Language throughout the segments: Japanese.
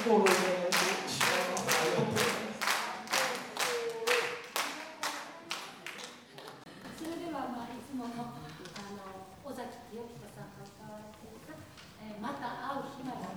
心でしまいます。ありがとうございます。 それではいつもの尾崎清彦さんが歌われていた「また会う日まで」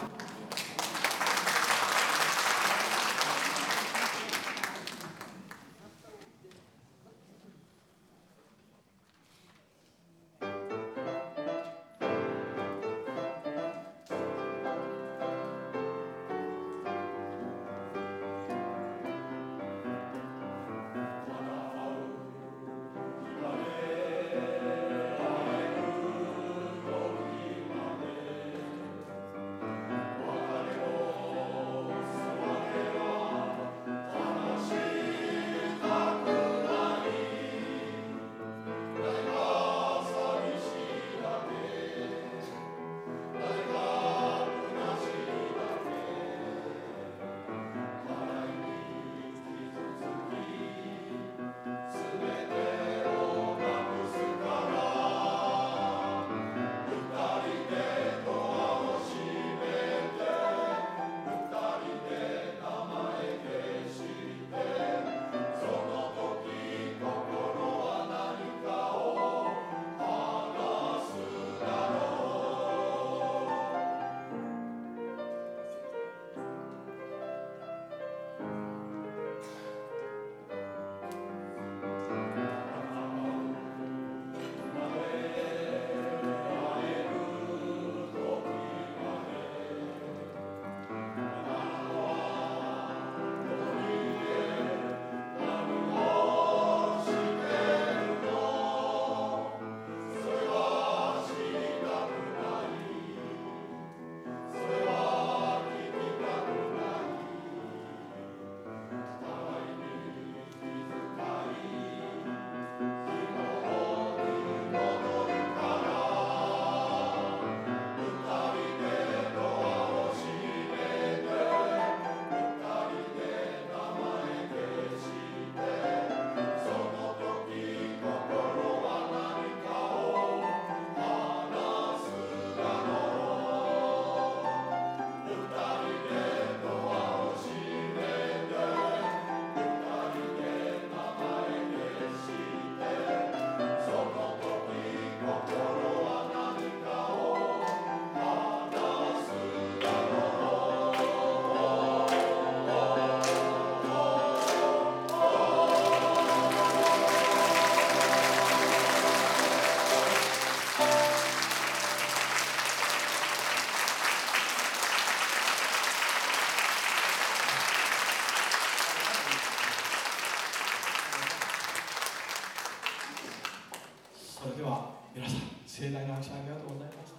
それでは皆さん盛大な拍手ありがとうございました。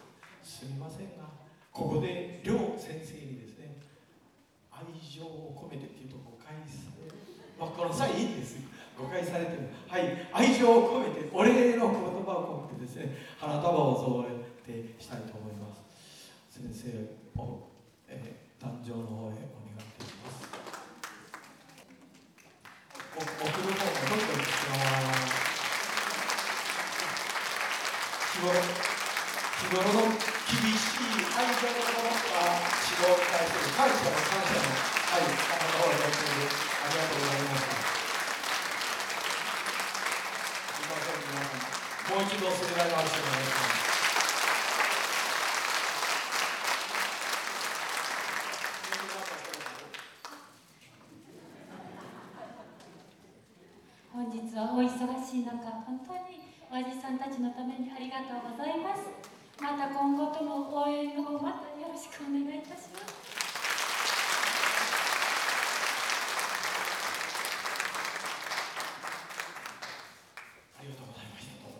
すみませんがここで両先生にですね愛情を込めてっていうと誤解される、この際いいんです、誤解されても愛情を込めてお礼の言葉を込めてですね花束を添えてしたいと思います。先生を、壇上の方へお願いいたします。送る方もどんどん日頃の厳しい愛情のものが指導に対する感謝の花束をいただいている。ありがとうございました。すみません皆さん、もう一度盛大な拍手をお願いします。 本日はお忙しい中、本当におやじさんたちのためにありがとうございます。また今後とも応援を待